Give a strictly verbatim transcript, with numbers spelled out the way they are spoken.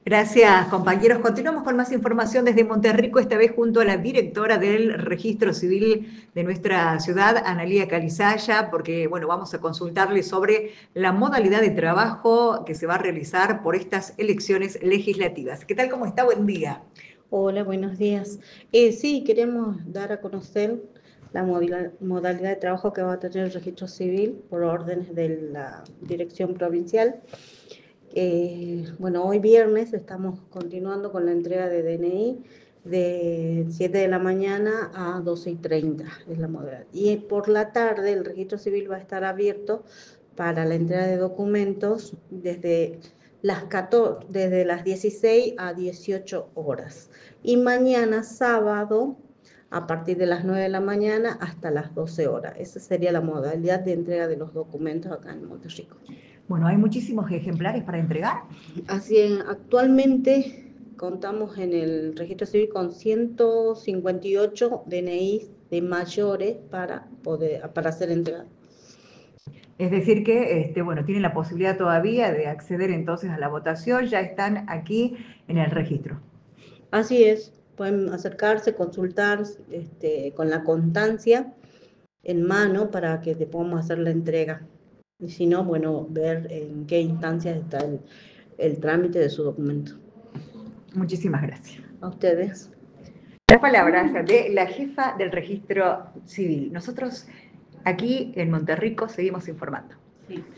Gracias, compañeros. Continuamos con más información desde Monterrico, esta vez junto a la directora del Registro Civil de nuestra ciudad, Analía Calizaya, porque, bueno, vamos a consultarle sobre la modalidad de trabajo que se va a realizar por estas elecciones legislativas. ¿Qué tal? ¿Cómo está? Buen día. Hola, buenos días. Eh, sí, queremos dar a conocer la modila- modalidad de trabajo que va a tener el registro civil por órdenes de la dirección provincial. Eh, bueno, hoy viernes estamos continuando con la entrega de D N I de siete de la mañana a doce y treinta, es la modalidad. Y por la tarde el registro civil va a estar abierto para la entrega de documentos desde las catorce, desde las dieciséis a dieciocho horas. Y mañana sábado a partir de las nueve de la mañana hasta las doce horas. Esa sería la modalidad de entrega de los documentos acá en Monterrico. Bueno, hay muchísimos ejemplares para entregar. Así es, actualmente contamos en el registro civil con ciento cincuenta y ocho D N I de mayores para poder para ser entregados. Es decir que, este, bueno, tienen la posibilidad todavía de acceder entonces a la votación, ya están aquí en el registro. Así es, pueden acercarse, consultar este, con la constancia en mano para que te podamos hacer la entrega. Y si no, bueno, ver en qué instancias está el, el trámite de su documento. Muchísimas gracias. A ustedes. Las palabras de la jefa del registro civil. Nosotros aquí en Monterrico seguimos informando. Sí.